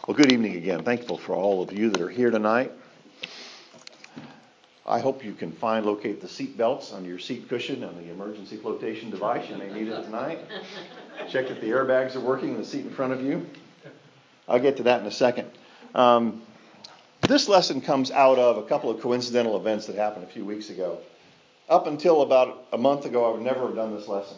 Well, good evening again. Thankful for all of you that are here tonight. I hope you can locate the seat belts on your seat cushion and the emergency flotation device. You may need it tonight. Check that the airbags are working in the seat in front of you. I'll get to that in a second. This lesson comes out of a couple of coincidental events that happened a few weeks ago. Up until about a month ago, I would never have done this lesson.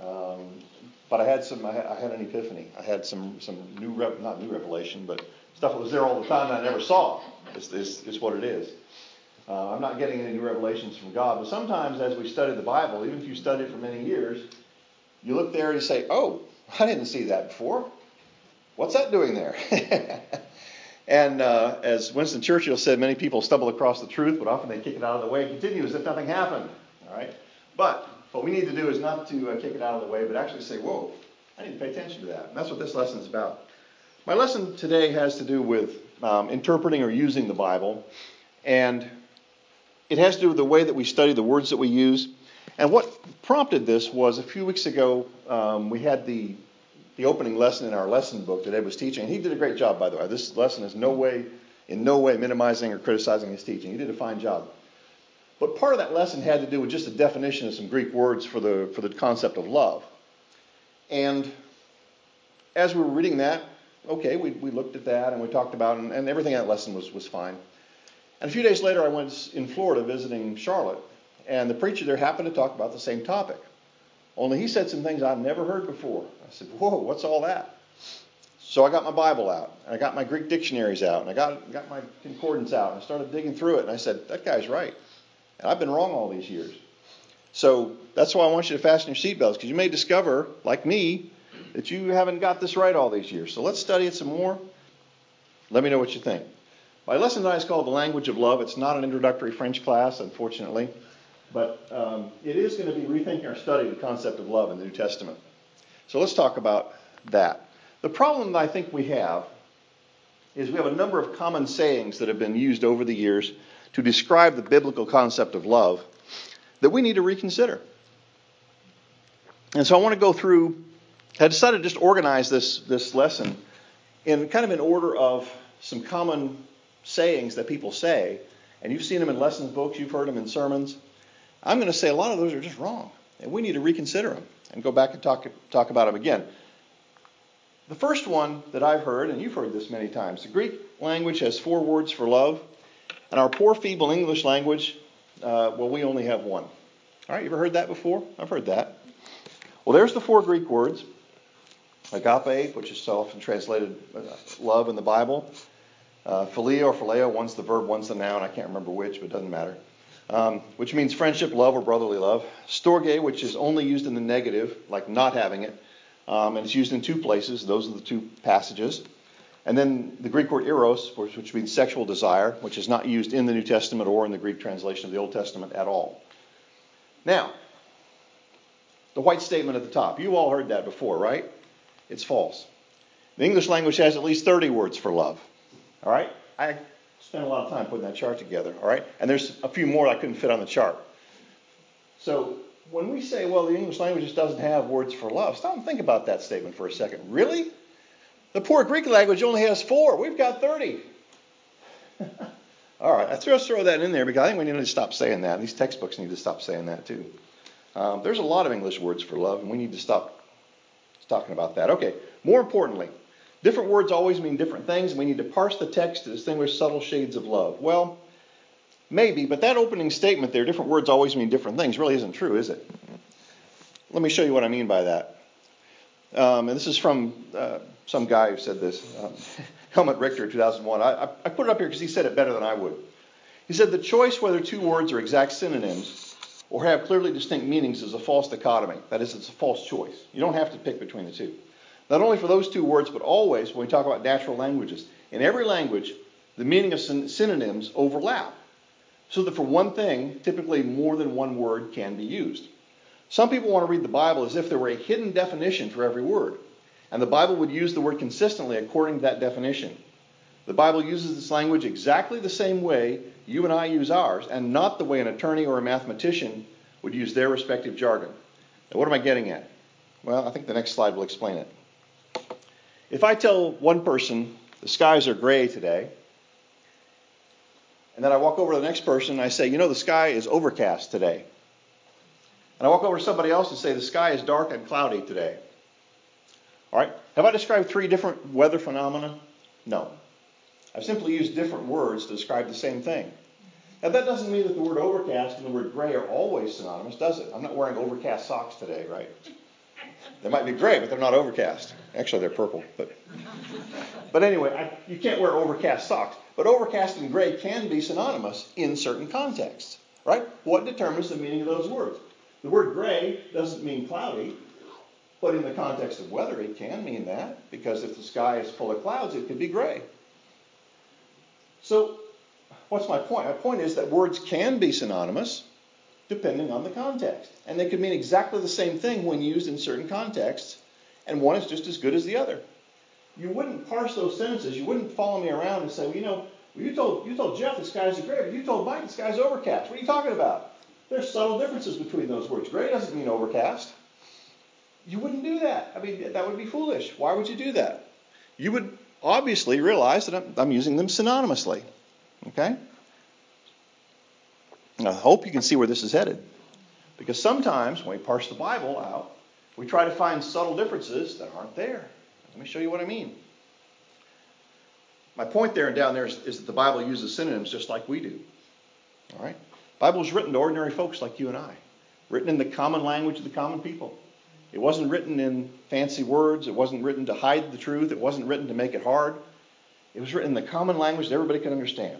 But I had an epiphany. I had some not new revelation, but stuff that was there all the time that I never saw. Is what it is. I'm not getting any new revelations from God, but sometimes as we study the Bible, even if you study it for many years, you look there and you say, "Oh, I didn't see that before. What's that doing there?" And as Winston Churchill said, many people stumble across the truth, but often they kick it out of the way and continue as if nothing happened. All right, but what we need to do is not to kick it out of the way, but actually say, whoa, I need to pay attention to that. And that's what this lesson is about. My lesson today has to do with interpreting or using the Bible. And it has to do with the way that we study the words that we use. And what prompted this was a few weeks ago, we had the opening lesson in our lesson book that Ed was teaching. And he did a great job, by the way. This lesson is in no way minimizing or criticizing his teaching. He did a fine job. But part of that lesson had to do with just a definition of some Greek words for the concept of love. And as we were reading that, okay, we looked at that and we talked about it, and everything in that lesson was fine. And a few days later, I was in Florida visiting Charlotte, and the preacher there happened to talk about the same topic. Only he said some things I'd never heard before. I said, whoa, what's all that? So I got my Bible out, and I got my Greek dictionaries out, and I got my concordance out, and I started digging through it, and I said, that guy's right. And I've been wrong all these years. So that's why I want you to fasten your seatbelts, because you may discover, like me, that you haven't got this right all these years. So let's study it some more. Let me know what you think. My lesson tonight is called The Language of Love. It's not an introductory French class, unfortunately. But it is going to be rethinking our study of the concept of love in the New Testament. So let's talk about that. The problem that I think we have is we have a number of common sayings that have been used over the years to describe the biblical concept of love that we need to reconsider. And so I want to go through, I decided to just organize this lesson in kind of an order of some common sayings that people say. And you've seen them in lesson books, you've heard them in sermons. I'm going to say a lot of those are just wrong. And we need to reconsider them and go back and talk about them again. The first one that I've heard, and you've heard this many times, the Greek language has 4 words for love. And our poor, feeble English language, we only have 1. All right, you ever heard that before? I've heard that. Well, there's the 4 Greek words. Agape, which is often translated love in the Bible. Phileo or phileo, one's the verb, one's the noun. I can't remember which, but it doesn't matter. Which means friendship, love, or brotherly love. Storge, which is only used in the negative, like not having it. And it's used in 2 places. Those are the 2 passages. And then the Greek word eros, which means sexual desire, which is not used in the New Testament or in the Greek translation of the Old Testament at all. Now, the white statement at the top. You've all heard that before, right? It's false. The English language has at least 30 words for love. All right? I spent a lot of time putting that chart together. All right? And there's a few more I couldn't fit on the chart. So when we say, well, the English language just doesn't have words for love, stop and think about that statement for a second. Really? The poor Greek language only has 4. We've got 30. All right, I just throw that in there because I think we need to stop saying that. These textbooks need to stop saying that too. There's a lot of English words for love, and we need to stop talking about that. Okay, more importantly, different words always mean different things, and we need to parse the text to distinguish subtle shades of love. Well, maybe, but that opening statement there, different words always mean different things, really isn't true, is it? Let me show you what I mean by that. And this is from some guy who said this, Helmut Richter, 2001. I put it up here because he said it better than I would. He said, the choice whether 2 words are exact synonyms or have clearly distinct meanings is a false dichotomy. That is, it's a false choice. You don't have to pick between the 2. Not only for those 2 words, but always when we talk about natural languages. In every language, the meaning of synonyms overlap. So that for one thing, typically more than 1 word can be used. Some people want to read the Bible as if there were a hidden definition for every word. And the Bible would use the word consistently according to that definition. The Bible uses this language exactly the same way you and I use ours, and not the way an attorney or a mathematician would use their respective jargon. Now, what am I getting at? Well, I think the next slide will explain it. If I tell one person the skies are gray today. And then I walk over to the next person and I say, the sky is overcast today. And I walk over to somebody else and say, the sky is dark and cloudy today. All right? Have I described 3 different weather phenomena? No. I've simply used different words to describe the same thing. Now, that doesn't mean that the word overcast and the word gray are always synonymous, does it? I'm not wearing overcast socks today, right? They might be gray, but they're not overcast. Actually, they're purple. But anyway, you can't wear overcast socks. But overcast and gray can be synonymous in certain contexts, right? What determines the meaning of those words? The word gray doesn't mean cloudy, but in the context of weather, it can mean that, because if the sky is full of clouds, it could be gray. So, what's my point? My point is that words can be synonymous depending on the context. And they could mean exactly the same thing when used in certain contexts, and one is just as good as the other. You wouldn't parse those sentences. You wouldn't follow me around and say, you told Jeff the skies are gray, but you told Mike the sky's overcast. What are you talking about? There's subtle differences between those words. Gray doesn't mean overcast. You wouldn't do that. I mean, that would be foolish. Why would you do that? You would obviously realize that I'm using them synonymously. Okay? And I hope you can see where this is headed. Because sometimes when we parse the Bible out, we try to find subtle differences that aren't there. Let me show you what I mean. My point there and down there is that the Bible uses synonyms just like we do. All right? The Bible was written to ordinary folks like you and I. Written in the common language of the common people. It wasn't written in fancy words. It wasn't written to hide the truth. It wasn't written to make it hard. It was written in the common language that everybody could understand.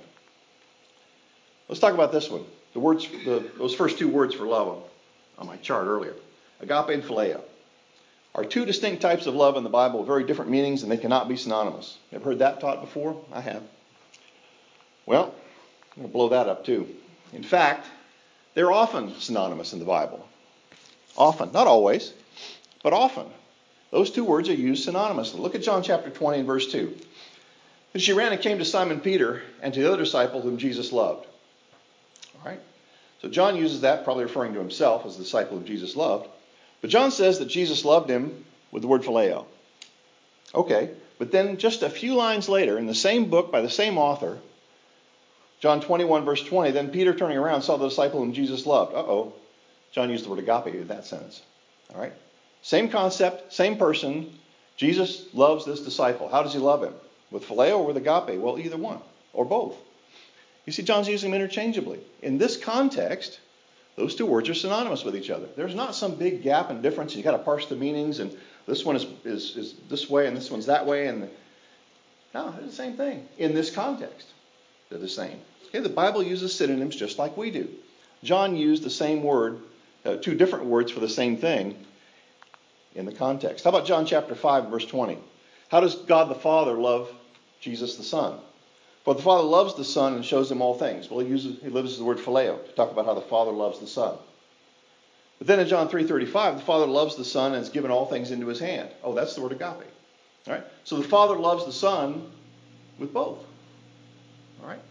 Let's talk about this one. Those first 2 words for love on my chart earlier. Agape and phileo are 2 distinct types of love in the Bible with very different meanings, and they cannot be synonymous. Ever heard that taught before? I have. Well, I'm going to blow that up too. In fact, they're often synonymous in the Bible. Often. Not always, but often. Those 2 words are used synonymously. Look at John chapter 20 and verse 2. And she ran and came to Simon Peter and to the other disciple whom Jesus loved. All right? So John uses that, probably referring to himself as the disciple whom Jesus loved. But John says that Jesus loved him with the word phileo. Okay, but then just a few lines later, in the same book by the same author, John 21 verse 20, then Peter turning around saw the disciple whom Jesus loved. John used the word agape in that sentence. All right, same concept, same person. Jesus loves this disciple. How does he love him? With phileo or with agape? Well, either one or both. You see, John's using them interchangeably. In this context, those 2 words are synonymous with each other. There's not some big gap and difference. You've got to parse the meanings, and this one is this way and this one's that way. No, they're the same thing. In this context, they're the same. Okay, the Bible uses synonyms just like we do. John used the same word, 2 different words for the same thing in the context. How about John chapter 5, verse 20? How does God the Father love Jesus the Son? For the Father loves the Son and shows him all things. Well, he uses the word phileo to talk about how the Father loves the Son. But then in John 3:35, the Father loves the Son and has given all things into his hand. Oh, that's the word agape. All right? So the Father loves the Son with both. All right?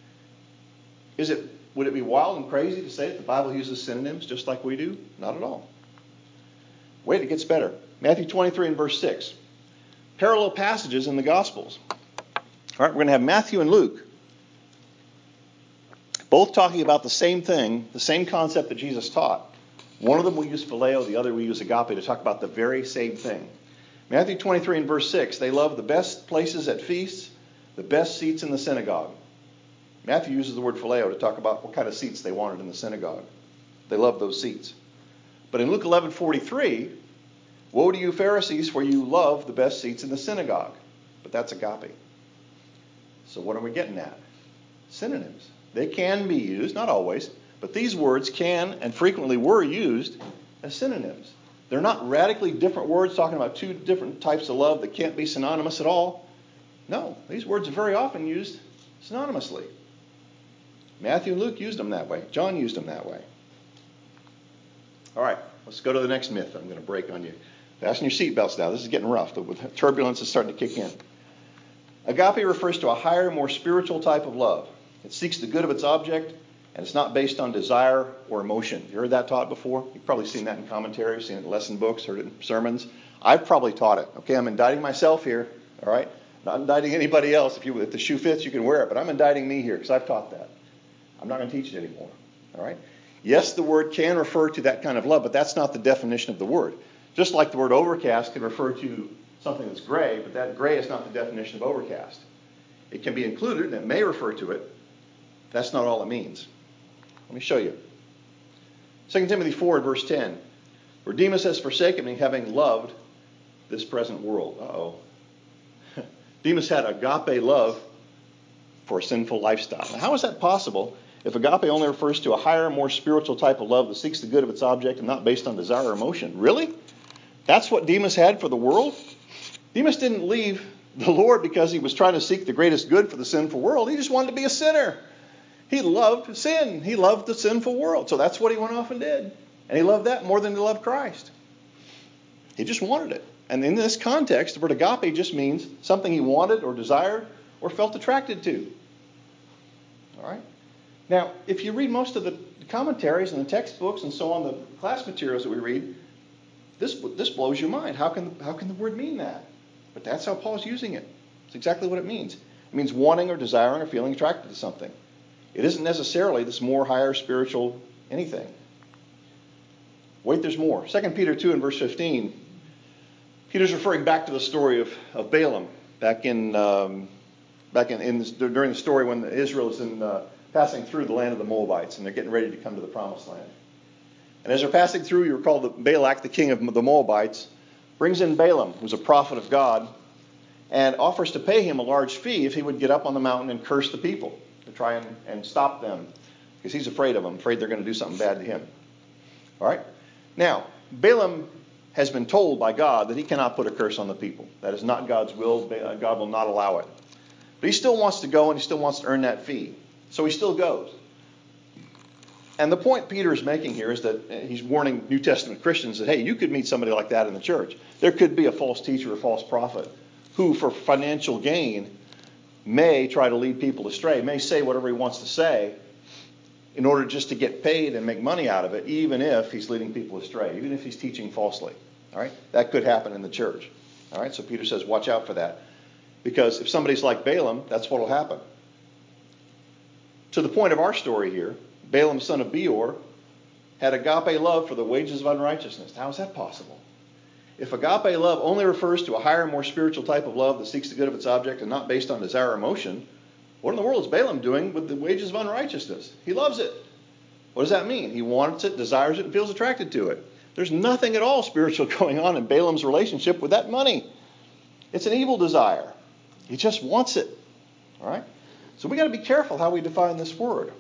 Would it be wild and crazy to say that the Bible uses synonyms just like we do? Not at all. Wait, it gets better. Matthew 23 and verse 6. Parallel passages in the Gospels. All right, we're going to have Matthew and Luke both talking about the same thing, the same concept that Jesus taught. One of them will use phileo, the other will use agape to talk about the very same thing. Matthew 23 and verse 6, they love the best places at feasts, the best seats in the synagogue. Matthew uses the word phileo to talk about what kind of seats they wanted in the synagogue. They loved those seats. But in Luke 11:43, woe to you Pharisees, for you love the best seats in the synagogue. But that's agape. So what are we getting at? Synonyms. They can be used, not always, but these words can and frequently were used as synonyms. They're not radically different words talking about 2 different types of love that can't be synonymous at all. No, these words are very often used synonymously. Matthew and Luke used them that way. John used them that way. All right, let's go to the next myth I'm going to break on you. Fasten your seatbelts now. This is getting rough. The turbulence is starting to kick in. Agape refers to a higher, more spiritual type of love. It seeks the good of its object, and it's not based on desire or emotion. You heard that taught before? You've probably seen that in commentary, seen it in lesson books, heard it in sermons. I've probably taught it. Okay, I'm indicting myself here. All right? Not indicting anybody else. If the shoe fits, you can wear it. But I'm indicting me here because I've taught that. I'm not going to teach it anymore. All right? Yes, the word can refer to that kind of love, but that's not the definition of the word. Just like the word overcast can refer to something that's gray, but that gray is not the definition of overcast. It can be included, and it may refer to it. That's not all it means. Let me show you. 2 Timothy 4 and verse 10. For Demas has forsaken me, having loved this present world. Uh-oh. Demas had agape love for a sinful lifestyle. Now, how is that possible if agape only refers to a higher, more spiritual type of love that seeks the good of its object and not based on desire or emotion? Really? That's what Demas had for the world? Demas didn't leave the Lord because he was trying to seek the greatest good for the sinful world. He just wanted to be a sinner. He loved sin. He loved the sinful world. So that's what he went off and did. And he loved that more than he loved Christ. He just wanted it. And in this context, the word agape just means something he wanted or desired or felt attracted to. All right? Now, if you read most of the commentaries and the textbooks and so on, the class materials that we read, this blows your mind. How can the word mean that? But that's how Paul's using it. It's exactly what it means. It means wanting or desiring or feeling attracted to something. It isn't necessarily this more higher spiritual anything. Wait, there's more. 2 Peter 2 and verse 15. Peter's referring back to the story of Balaam during the story when Israel is passing through the land of the Moabites and they're getting ready to come to the promised land. And as they're passing through, you recall that Balak, the king of the Moabites, brings in Balaam, who's a prophet of God, and offers to pay him a large fee if he would get up on the mountain and curse the people to try and stop them, because he's afraid of them, afraid they're going to do something bad to him. All right? Now, Balaam has been told by God that he cannot put a curse on the people. That is not God's will. God will not allow it. But he still wants to go and he still wants to earn that fee. So he still goes. And the point Peter is making here is that he's warning New Testament Christians that, hey, you could meet somebody like that in the church. There could be a false teacher or false prophet who, for financial gain, may try to lead people astray, may say whatever he wants to say in order just to get paid and make money out of it, even if he's leading people astray, even if he's teaching falsely. All right? That could happen in the church. All right? So Peter says, watch out for that. Because if somebody's like Balaam, that's what will happen. To the point of our story here, Balaam, son of Beor, had agape love for the wages of unrighteousness. How is that possible? If agape love only refers to a higher, more spiritual type of love that seeks the good of its object and not based on desire or emotion, what in the world is Balaam doing with the wages of unrighteousness? He loves it. What does that mean? He wants it, desires it, and feels attracted to it. There's nothing at all spiritual going on in Balaam's relationship with that money. It's an evil desire. He just wants it. All right? So we got to be careful how we define this word.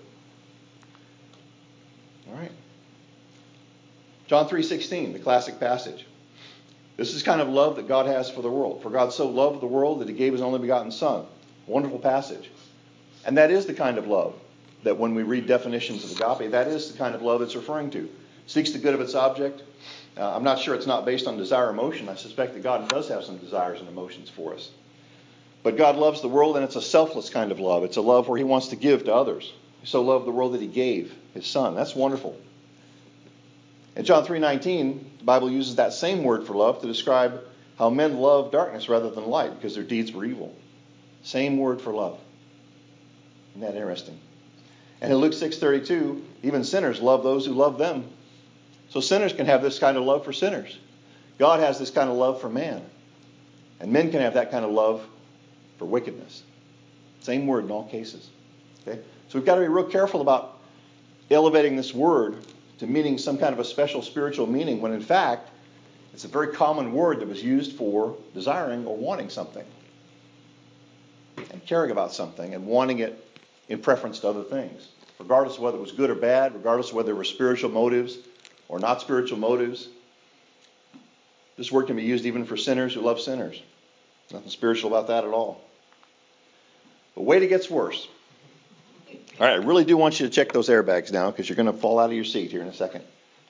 All right? John 3:16, the classic passage. This is kind of love that God has for the world. For God so loved the world that he gave his only begotten Son. Wonderful passage. And that is the kind of love that when we read definitions of agape, that is the kind of love it's referring to. Seeks the good of its object. I'm not sure it's not based on desire or emotion. I suspect that God does have some desires and emotions for us. But God loves the world, and it's a selfless kind of love. It's a love where he wants to give to others. He so loved the world that he gave his Son. That's wonderful. In John 3:19, the Bible uses that same word for love to describe how men love darkness rather than light because their deeds were evil. Same word for love. Isn't that interesting? And in Luke 6:32, even sinners love those who love them. So sinners can have this kind of love for sinners. God has this kind of love for man. And men can have that kind of love for wickedness. Same word in all cases. Okay? So we've got to be real careful about elevating this word to meaning some kind of a special spiritual meaning when in fact it's a very common word that was used for desiring or wanting something and caring about something and wanting it in preference to other things, regardless of whether it was good or bad, regardless of whether there were spiritual motives or not spiritual motives. This word can be used even for sinners who love sinners. Nothing spiritual about that at all. But wait, it gets worse. All right, I really do want you to check those airbags now because you're going to fall out of your seat here in a second.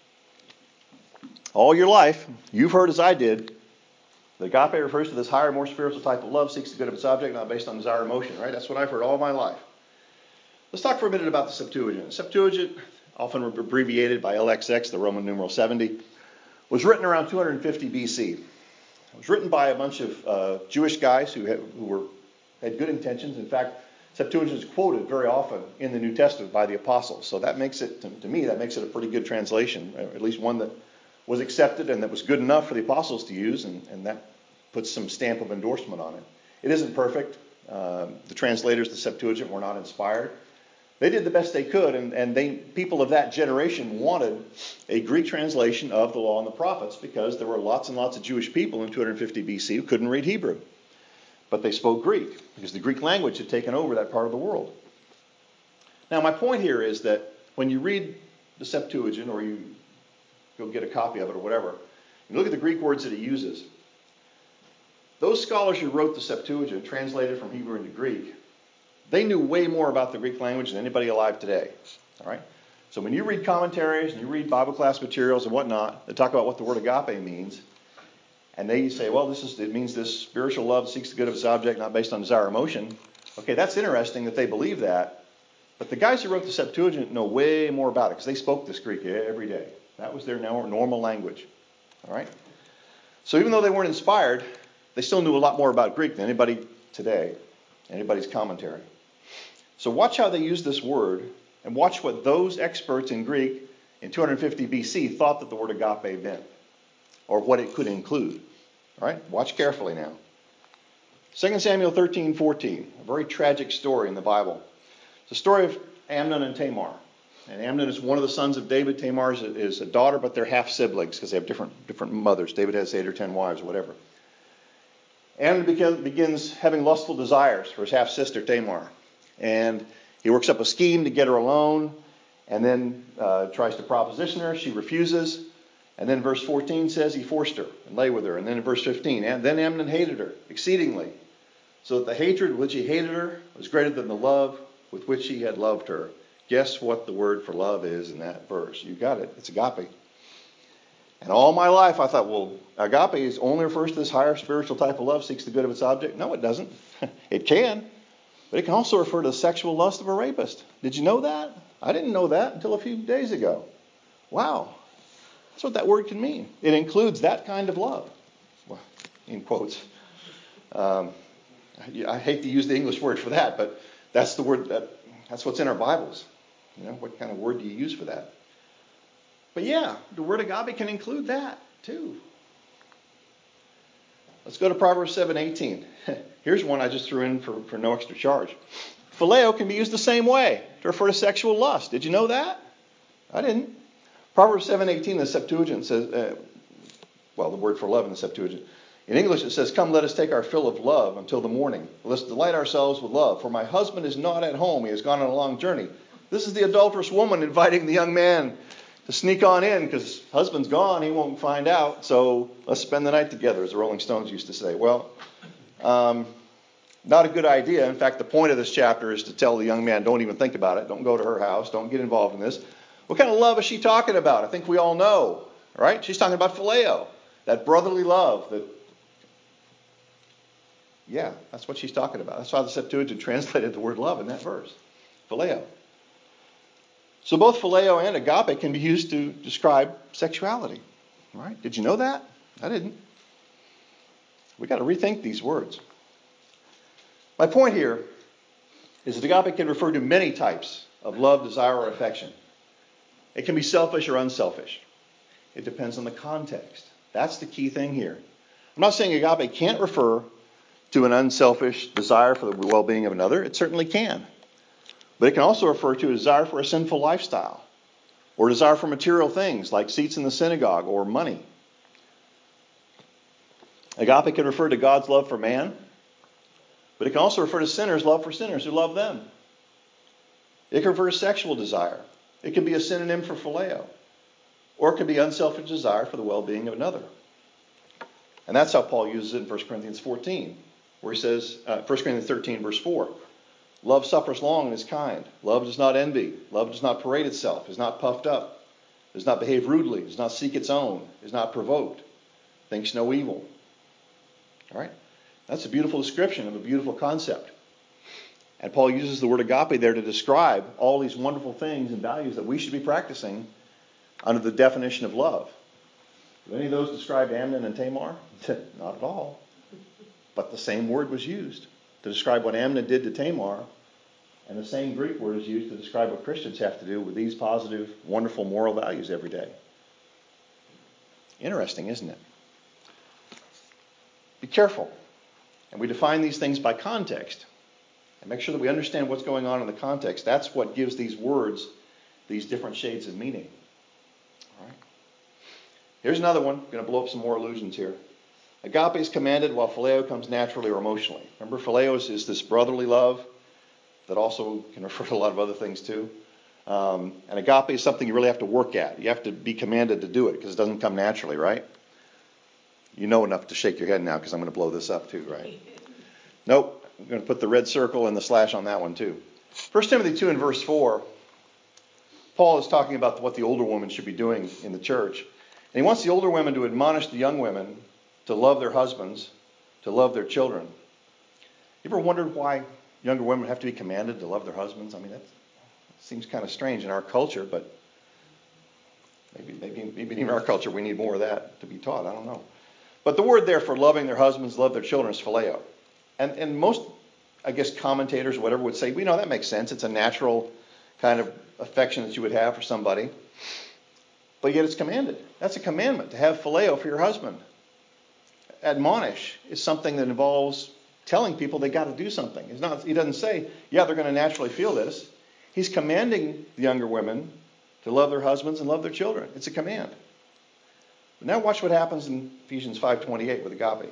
All your life, you've heard as I did, the agape refers to this higher, more spiritual type of love, seeks the good of its object, not based on desire or emotion, right? That's what I've heard all my life. Let's talk for a minute about the Septuagint. The Septuagint, often abbreviated by LXX, the Roman numeral 70, was written around 250 BC. It was written by a bunch of Jewish guys who had good intentions. In fact, Septuagint is quoted very often in the New Testament by the apostles. So that makes it, to me, that makes it a pretty good translation, at least one that was accepted and that was good enough for the apostles to use, and that puts some stamp of endorsement on it. It isn't perfect. The translators of the Septuagint were not inspired. They did the best they could, and people of that generation wanted a Greek translation of the Law and the Prophets because there were lots and lots of Jewish people in 250 BC who couldn't read Hebrew. But they spoke Greek because the Greek language had taken over that part of the world. Now, my point here is that when you read the Septuagint, or you go get a copy of it or whatever, you look at the Greek words that it uses. Those scholars who wrote the Septuagint, translated from Hebrew into Greek, they knew way more about the Greek language than anybody alive today. All right? So when you read commentaries and you read Bible class materials and whatnot that talk about what the word agape means, and they say, well, it means this spiritual love seeks the good of its object, not based on desire or emotion. Okay, that's interesting that they believe that. But the guys who wrote the Septuagint know way more about it because they spoke this Greek every day. That was their normal language. All right? So even though they weren't inspired, they still knew a lot more about Greek than anybody today, anybody's commentary. So watch how they use this word, and watch what those experts in Greek in 250 BC thought that the word agape meant, or what it could include. All right? Watch carefully now. 2 Samuel 13:14, a very tragic story in the Bible. It's a story of Amnon and Tamar. And Amnon is one of the sons of David. Tamar is a daughter, but they're half siblings because they have different mothers. David has 8 or 10 wives or whatever. Amnon begins having lustful desires for his half sister Tamar. And he works up a scheme to get her alone, and then tries to proposition her. She refuses. And then verse 14 says he forced her and lay with her. And then in verse 15, and then Amnon hated her exceedingly, so that the hatred with which he hated her was greater than the love with which he had loved her. Guess what the word for love is in that verse? You got it. It's agape. And all my life I thought, well, agape only refers to this higher spiritual type of love, seeks the good of its object. No, it doesn't. It can. But it can also refer to the sexual lust of a rapist. Did you know that? I didn't know that until a few days ago. Wow. That's what that word can mean. It includes that kind of love. Well, in quotes. I hate to use the English word for that, but that's the word that's what's in our Bibles. You know, what kind of word do you use for that? But yeah, the word agape can include that too. Let's go to Proverbs 7:18. Here's one I just threw in for no extra charge. Phileo can be used the same way to refer to sexual lust. Did you know that? I didn't. Proverbs 7:18, the Septuagint says, the word for love in the Septuagint. In English it says, come, let us take our fill of love until the morning. Let's delight ourselves with love. For my husband is not at home. He has gone on a long journey. This is the adulterous woman inviting the young man to sneak on in because husband's gone. He won't find out. So let's spend the night together, as the Rolling Stones used to say. Well, not a good idea. In fact, the point of this chapter is to tell the young man, don't even think about it. Don't go to her house. Don't get involved in this. What kind of love is she talking about? I think we all know, right? She's talking about phileo, that brotherly love. That's what she's talking about. That's why the Septuagint translated the word love in that verse, phileo. So both phileo and agape can be used to describe sexuality. Right? Did you know that? I didn't. We've got to rethink these words. My point here is that agape can refer to many types of love, desire, or affection. It can be selfish or unselfish. It depends on the context. That's the key thing here. I'm not saying agape can't refer to an unselfish desire for the well-being of another. It certainly can. But it can also refer to a desire for a sinful lifestyle, or a desire for material things like seats in the synagogue or money. Agape can refer to God's love for man, but it can also refer to sinners' love for sinners who love them. It can refer to sexual desire. It can be a synonym for phileo, or it can be unselfish desire for the well-being of another. And that's how Paul uses it in 1 Corinthians 14, where he says, 1 Corinthians 13, verse 4, love suffers long and is kind. Love does not envy. Love does not parade itself, is not puffed up, does not behave rudely, does not seek its own, is not provoked, thinks no evil. All right? That's a beautiful description of a beautiful concept. And Paul uses the word agape there to describe all these wonderful things and values that we should be practicing under the definition of love. Do any of those describe Amnon and Tamar? Not at all. But the same word was used to describe what Amnon did to Tamar, and the same Greek word is used to describe what Christians have to do with these positive, wonderful moral values every day. Interesting, isn't it? Be careful. And we define these things by context. And make sure that we understand what's going on in the context. That's what gives these words these different shades of meaning. All right. Here's another one. I'm going to blow up some more illusions here. Agape is commanded while phileo comes naturally or emotionally. Remember, phileo is this brotherly love that also can refer to a lot of other things too. And agape is something you really have to work at. You have to be commanded to do it because it doesn't come naturally, right? You know enough to shake your head now because I'm going to blow this up too, right? Nope. I'm going to put the red circle and the slash on that one too. 1 Timothy 2 and verse 4, Paul is talking about what the older woman should be doing in the church. And he wants the older women to admonish the young women to love their husbands, to love their children. You ever wondered why younger women have to be commanded to love their husbands? I mean, that seems kind of strange in our culture, but maybe in our culture we need more of that to be taught. I don't know. But the word there for loving their husbands, love their children is phileo. And most, I guess, commentators or whatever would say, we know that makes sense. It's a natural kind of affection that you would have for somebody. But yet it's commanded. That's a commandment, to have phileo for your husband. Admonish is something that involves telling people they got to do something. He doesn't say, yeah, they're going to naturally feel this. He's commanding the younger women to love their husbands and love their children. It's a command. But now watch what happens in Ephesians 5:28 with agape.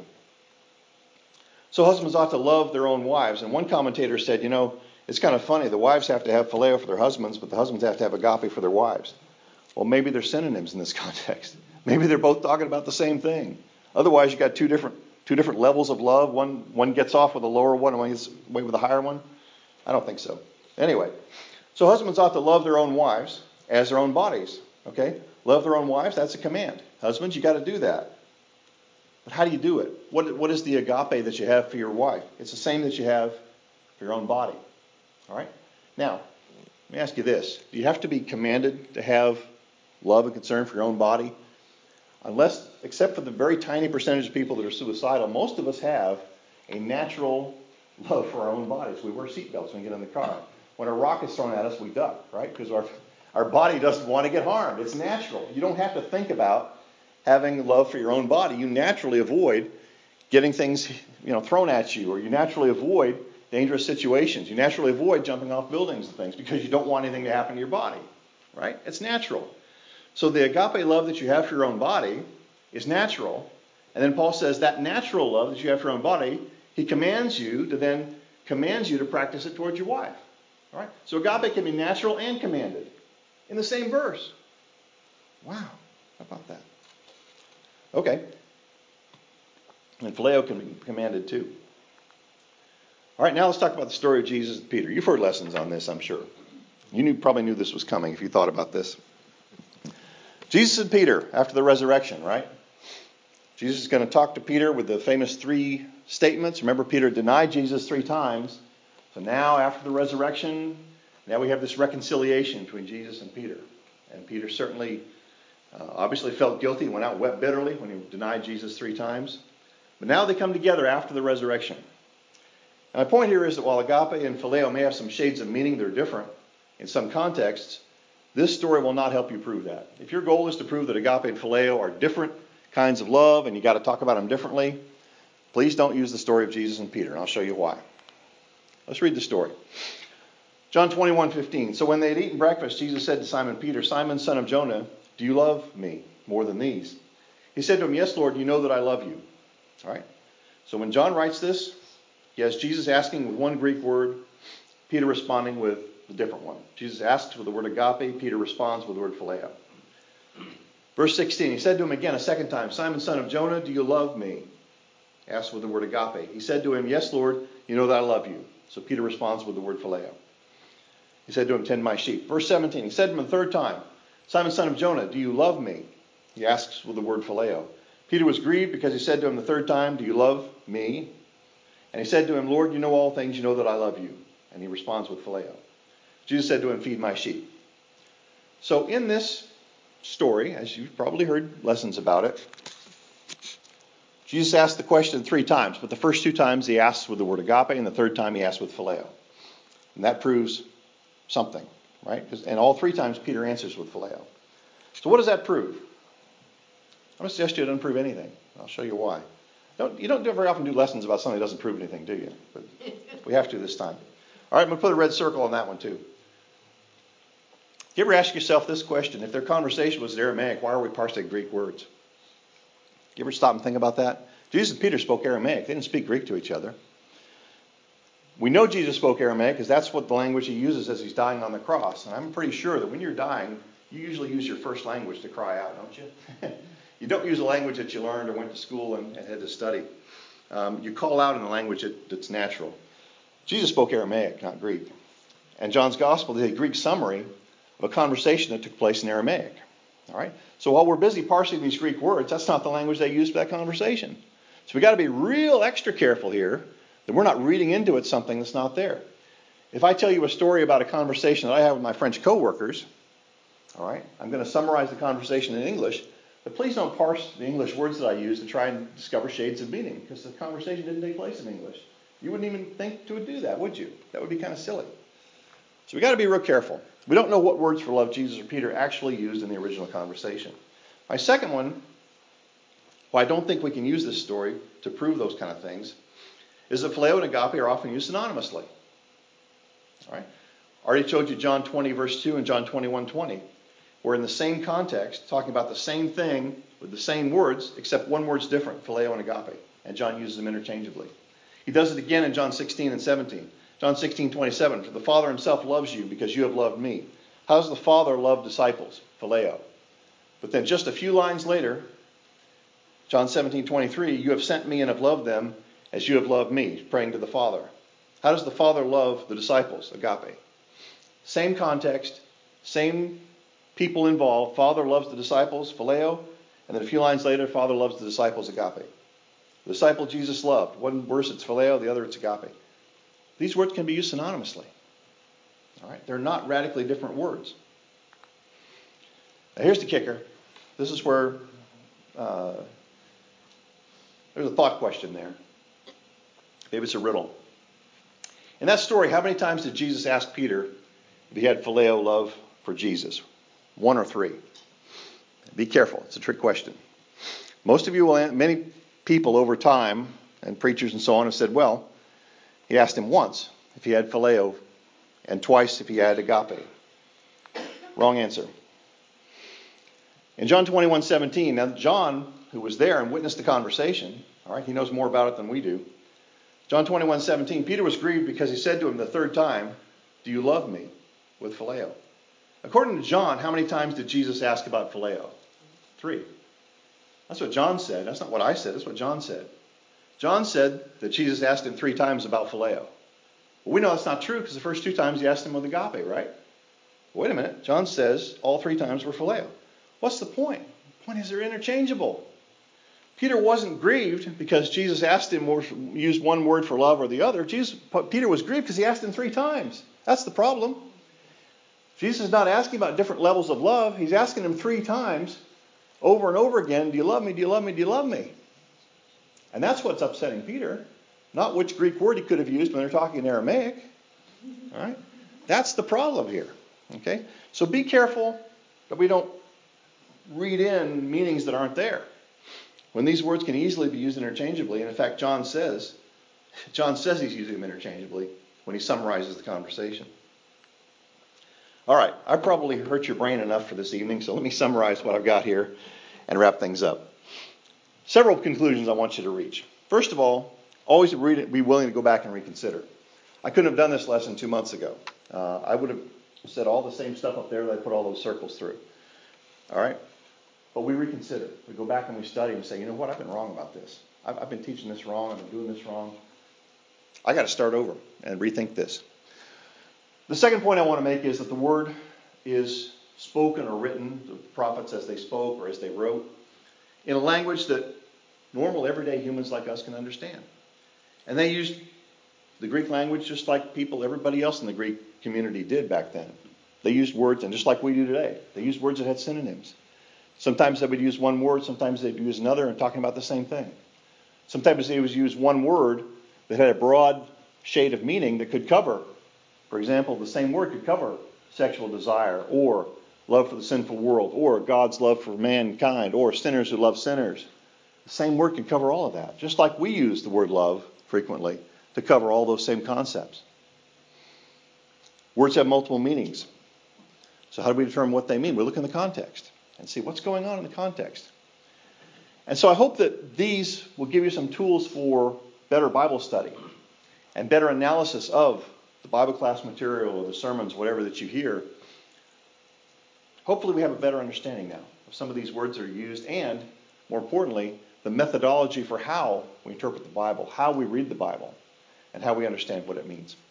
So husbands ought to love their own wives. And one commentator said, it's kind of funny. The wives have to have phileo for their husbands, but the husbands have to have agape for their wives. Well, maybe they're synonyms in this context. Maybe they're both talking about the same thing. Otherwise, you've got two different levels of love. One gets off with a lower one, and one gets away with a higher one. I don't think so. Anyway, so husbands ought to love their own wives as their own bodies. Okay? Love their own wives, that's a command. Husbands, you got to do that. But how do you do it? What is the agape that you have for your wife? It's the same that you have for your own body. All right? Now, let me ask you this. Do you have to be commanded to have love and concern for your own body? Except for the very tiny percentage of people that are suicidal, most of us have a natural love for our own bodies. We wear seatbelts when we get in the car. When a rock is thrown at us, we duck, right? Because our body doesn't want to get harmed. It's natural. You don't have to think about having love for your own body. You naturally avoid getting things, thrown at you, or you naturally avoid dangerous situations. You naturally avoid jumping off buildings and things because you don't want anything to happen to your body, right? It's natural. So the agape love that you have for your own body is natural. And then Paul says that natural love that you have for your own body, he commands you to practice it towards your wife. All right? So agape can be natural and commanded in the same verse. Wow. How about that? Okay. And phileo can be commanded too. All right, now let's talk about the story of Jesus and Peter. You've heard lessons on this, I'm sure. You probably knew this was coming if you thought about this. Jesus and Peter after the resurrection, right? Jesus is going to talk to Peter with the famous 3 statements. Remember, Peter denied Jesus 3 times. So now, after the resurrection, now we have this reconciliation between Jesus and Peter. And Peter certainly, obviously felt guilty and went out and wept bitterly when he denied Jesus 3 times. But now they come together after the resurrection. And my point here is that while agape and phileo may have some shades of meaning, they're different in some contexts, this story will not help you prove that. If your goal is to prove that agape and phileo are different kinds of love and you got to talk about them differently, please don't use the story of Jesus and Peter, and I'll show you why. Let's read the story. John 21:15. So when they had eaten breakfast, Jesus said to Simon Peter, Simon, son of Jonah, do you love me more than these? He said to him, yes, Lord, you know that I love you. All right. So when John writes this, he has Jesus asking with one Greek word, Peter responding with a different one. Jesus asks with the word agape, Peter responds with the word phileo. Verse 16, he said to him again a second time, Simon, son of Jonah, do you love me? Asked with the word agape. He said to him, yes, Lord, you know that I love you. So Peter responds with the word phileo. He said to him, tend my sheep. Verse 17, he said to him a third time, Simon, son of Jonah, do you love me? He asks with the word phileo. Peter was grieved because he said to him the third time, do you love me? And he said to him, Lord, you know all things, you know that I love you. And he responds with phileo. Jesus said to him, feed my sheep. So in this story, as you've probably heard lessons about it, Jesus asked the question 3 times, but the first 2 times he asks with the word agape, and the third time he asks with phileo. And that proves something, right? And all 3 times Peter answers with phileo. So what does that prove? I'm going to suggest it doesn't prove anything. I'll show you why. You don't very often do lessons about something that doesn't prove anything, do you? But we have to this time. All right, I'm going to put a red circle on that one too. You ever ask yourself this question? If their conversation was in Aramaic, why are we parsing Greek words? You ever stop and think about that? Jesus and Peter spoke Aramaic. They didn't speak Greek to each other. We know Jesus spoke Aramaic because that's what the language he uses as he's dying on the cross. And I'm pretty sure that when you're dying, you usually use your first language to cry out, don't you? You don't use a language that you learned or went to school and had to study. You call out in a language that's natural. Jesus spoke Aramaic, not Greek. And John's Gospel is a Greek summary of a conversation that took place in Aramaic. All right? So while we're busy parsing these Greek words, that's not the language they used for that conversation. So we've got to be real extra careful here that we're not reading into it something that's not there. If I tell you a story about a conversation that I have with my French co-workers, all right, I'm going to summarize the conversation in English, but please don't parse the English words that I use to try and discover shades of meaning, because the conversation didn't take place in English. You wouldn't even think to do that, would you? That would be kind of silly. So we've got to be real careful. We don't know what words for love Jesus or Peter actually used in the original conversation. My second one, why I don't think we can use this story to prove those kind of things, is that phileo and agape are often used synonymously. All right? I already showed you John 20, verse 2 and John 21:20, where in the same context, talking about the same thing with the same words, except one word's different, phileo and agape. And John uses them interchangeably. He does it again in John 16 and 17. John 16:27, for the Father himself loves you because you have loved me. How does the Father love disciples? Phileo. But then just a few lines later, John 17:23, you have sent me and have loved them as you have loved me, praying to the Father. How does the Father love the disciples? Agape. Same context, same people involved. Father loves the disciples, phileo. And then a few lines later, Father loves the disciples, agape. The disciple Jesus loved. One verse it's phileo, the other it's agape. These words can be used synonymously. All right? They're not radically different words. Now here's the kicker. This is where there's a thought question there. Maybe it's a riddle. In that story, how many times did Jesus ask Peter if he had phileo love for Jesus? 1 or 3? Be careful. It's a trick question. Many people over time, and preachers and so on, have said, well, he asked him once if he had phileo and twice if he had agape. Wrong answer. In John 21:17, now John, who was there and witnessed the conversation, all right, he knows more about it than we do. John 21:17, Peter was grieved because he said to him the third time, do you love me? With phileo. According to John, how many times did Jesus ask about phileo? 3. That's what John said. That's not what I said. That's what John said. John said that Jesus asked him 3 times about phileo. Well, we know that's not true because the first 2 times he asked him with agape, right? Wait a minute. John says all 3 times were phileo. What's the point? The point is they're interchangeable. Peter wasn't grieved because Jesus asked him use one word for love or the other. Peter was grieved because he asked him 3 times. That's the problem. Jesus is not asking about different levels of love. He's asking him 3 times over and over again, do you love me, do you love me, do you love me? And that's what's upsetting Peter. Not which Greek word he could have used when they're talking in Aramaic. All right? That's the problem here. Okay? So be careful that we don't read in meanings that aren't there. When these words can easily be used interchangeably. And in fact, John says he's using them interchangeably when he summarizes the conversation. All right, I probably hurt your brain enough for this evening, so let me summarize what I've got here and wrap things up. Several conclusions I want you to reach. First of all, always be willing to go back and reconsider. I couldn't have done this lesson 2 months ago. I would have said all the same stuff up there that I put all those circles through. All right? But we reconsider. We go back and we study and say, you know what, I've been wrong about this. I've been teaching this wrong. I've been doing this wrong. I got to start over and rethink this. The second point I want to make is that the word is spoken or written, the prophets as they spoke or as they wrote, in a language that normal, everyday humans like us can understand. And they used the Greek language just like everybody else in the Greek community did back then. They used words, and just like we do today, they used words that had synonyms. Sometimes they would use one word, sometimes they'd use another and talking about the same thing. Sometimes they would use one word that had a broad shade of meaning that could cover, for example, the same word could cover sexual desire, or love for the sinful world, or God's love for mankind, or sinners who love sinners. The same word can cover all of that, just like we use the word love frequently to cover all those same concepts. Words have multiple meanings. So how do we determine what they mean? We look in the context and see what's going on in the context. And so I hope that these will give you some tools for better Bible study and better analysis of the Bible class material or the sermons, whatever that you hear. Hopefully we have a better understanding now of some of these words that are used, and more importantly, the methodology for how we interpret the Bible, how we read the Bible, and how we understand what it means.